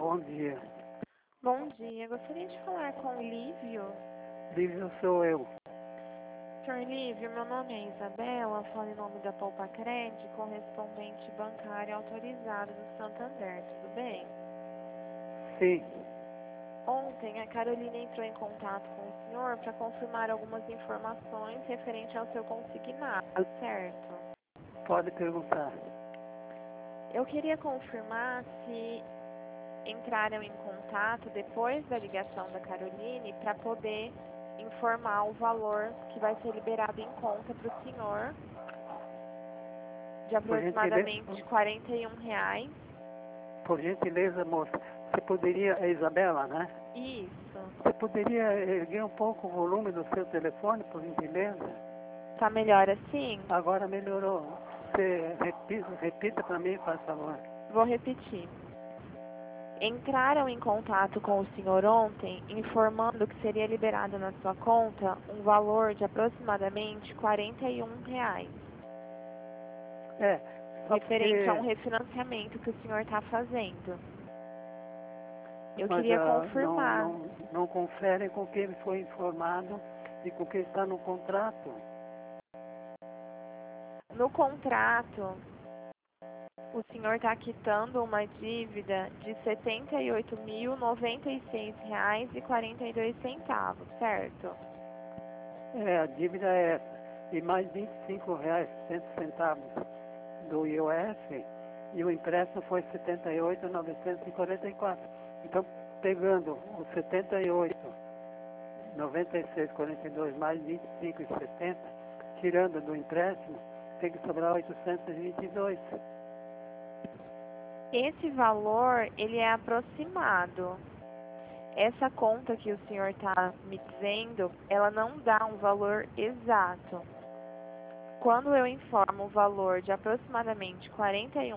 Bom dia. Bom dia, gostaria de falar com o Lívio. Lívio sou eu. Senhor Lívio, meu nome é Isabela, falo em nome da Poupa-Cred, correspondente bancário autorizado do Santander, tudo bem? Sim, Ontem a Carolina entrou em contato com o senhor para confirmar algumas informações referente ao seu consignado, certo? pode perguntar. Eu queria confirmar se entraram em contato depois da ligação da Caroline para poder informar o valor que vai ser liberado em conta para o senhor, de aproximadamente R$ 41. Por gentileza, moça, você poderia, é Isabela, né? Isso. Você poderia erguer um pouco o volume do seu telefone, por gentileza? Tá melhor assim? Agora melhorou. Você repita para mim, por favor. Vou repetir. Entraram em contato com o senhor ontem, informando que seria liberado na sua conta um valor de aproximadamente R$ 41, É, só referente a um porque refinanciamento que o senhor está fazendo. Eu mas, queria confirmar. não conferem com quem ele foi informado e com quem está no contrato. No contrato, o senhor está quitando uma dívida de R$ 78.096,42, certo? A dívida é essa. E mais R$ 25,60 do IOF e o empréstimo foi 78.944. Então, pegando os 78.9642 mais 25,70, tirando do empréstimo, tem que sobrar 822. Esse valor, ele é aproximado. Essa conta que o senhor está me dizendo, ela não dá um valor exato. Quando eu informo o valor de aproximadamente R$ 41,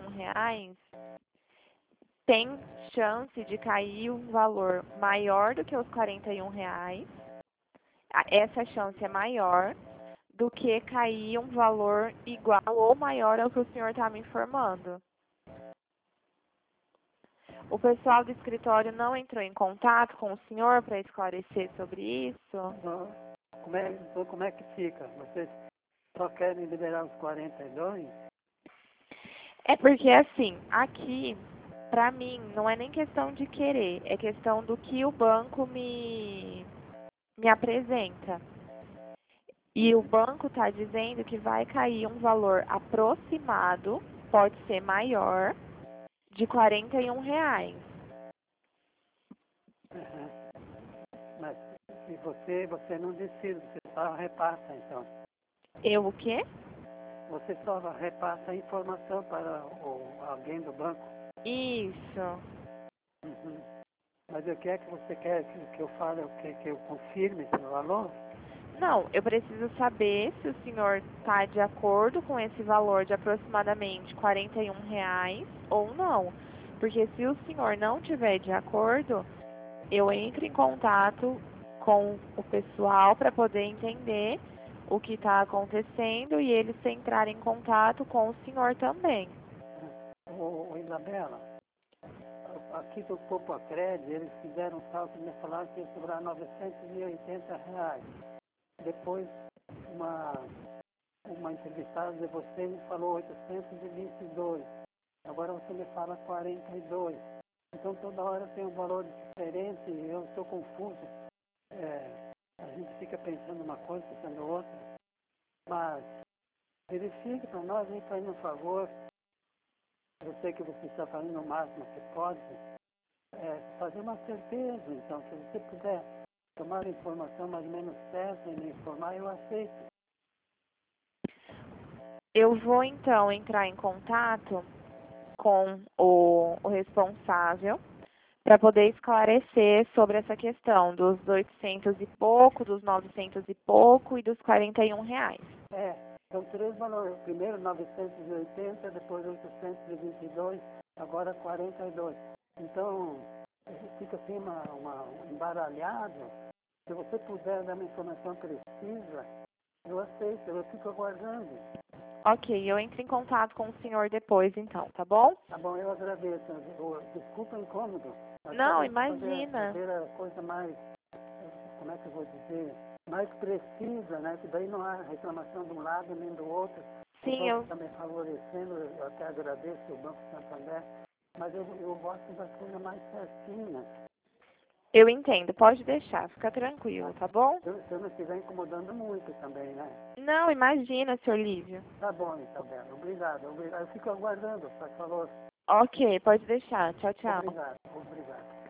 tem chance de cair um valor maior do que os R$ 41. Essa chance é maior do que cair um valor igual ou maior ao que o senhor está me informando. O pessoal do escritório não entrou em contato com o senhor para esclarecer sobre isso? Como é que fica? Vocês só querem liberar os 42? É porque, assim, aqui, para mim, não é nem questão de querer, é questão do que o banco me apresenta. E o banco está dizendo que vai cair um valor aproximado, pode ser maior, de R$ 41. Uhum. Mas se você não decide, você só repassa então. Eu o quê? Você só repassa a informação para alguém do banco. Isso. Uhum. Mas o que é que você quer que eu fale, que eu confirme esse valor? Não, eu preciso saber se o senhor está de acordo com esse valor de aproximadamente R$ 41 ou não. Porque se o senhor não tiver de acordo, eu entro em contato com o pessoal para poder entender o que está acontecendo e eles entrarem em contato com o senhor também. Isabela, aqui do Poupa-Cred, eles fizeram um salto e me falaram que ia sobrar R$ 980. Depois, uma entrevistada de você me falou 822. Agora você me fala 42. Então toda hora tem um valor diferente e eu estou confuso. A gente fica pensando uma coisa, pensando outra. Mas verifique para nós, aí faz um favor. Eu sei que você está fazendo o máximo que pode. Fazer uma certeza, então, se você puder tomar a informação mais ou menos certa e me informar, eu aceito. Eu vou então entrar em contato com o responsável para poder esclarecer sobre essa questão dos 800 e pouco, dos 900 e pouco e dos R$ 41. São três valores. Primeiro 980, depois 822, agora 42. Então, a gente fica assim embaralhado. Se você puder dar uma informação precisa, eu aceito, eu fico aguardando. Ok, eu entro em contato com o senhor depois, então, tá bom? Tá bom, eu agradeço. Desculpa o incômodo. Mas Não, só pra imagina. fazer a coisa mais, como é que eu vou dizer, mais precisa, né? Que daí não há reclamação de um lado nem do outro. Os Sim, outros estão me favorecendo, eu até agradeço o Banco Santander, mas eu gosto da coisa mais certinha. eu entendo. Pode deixar, fica tranquilo, tá bom? Se eu não estiver incomodando muito também, né? Não, imagina, senhor Lívio. Tá bom, Isabela. Obrigado, obrigado. Eu fico aguardando, por favor. Ok, pode deixar. Tchau, tchau. Obrigado, obrigado.